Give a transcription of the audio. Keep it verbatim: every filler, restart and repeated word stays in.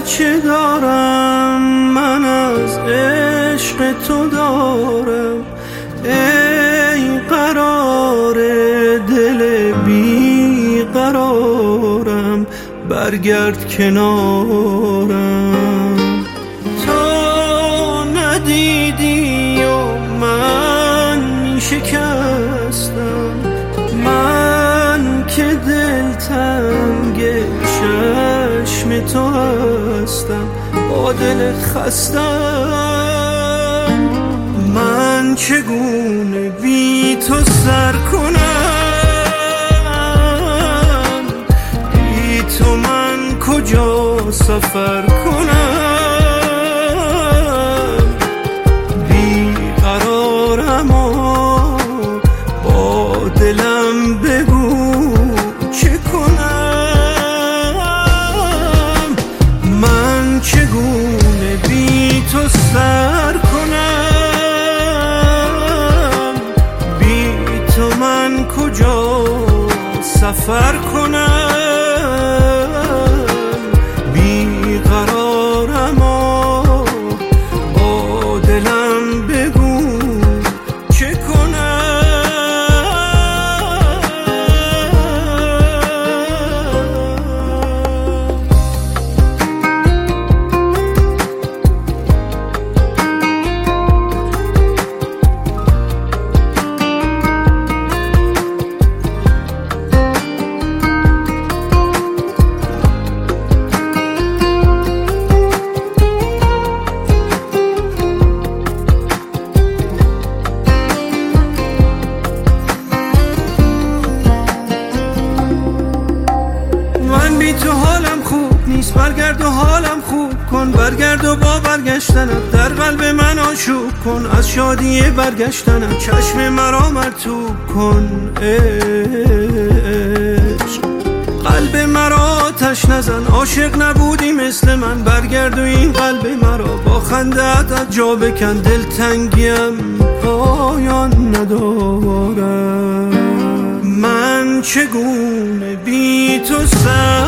چه دارم من از عشق تو دارم، ای قرار دل بی قرارم، برگرد کنارم. تو ندیدی و من می شکستم، من که دلتنگ چشم تو هستم، با دل خستم. من چگونه بی تو سر کنم، بی تو من کجا سفر کنم. بی قرارم و با دلم بگو چه کنم. من چگونه بی تو سر کنم، بی تو من کجا سفر کنم. بی قرارم و با دلم بگو چه کنم. بی تو حالم خوب نیست، برگرد و حالم خوب کن، برگرد و با برگشتنت در قلب من آشوب کن. از شادی برگشتنت چشم مرا مرطوب کن. عشق قلب مرا آتش نزن، عاشق نبودی مثل من، برگرد و این قلب مرا با خنده‌ات از جا بکن. دلتنگیم پایان ندارم، من چگونه بی تو سر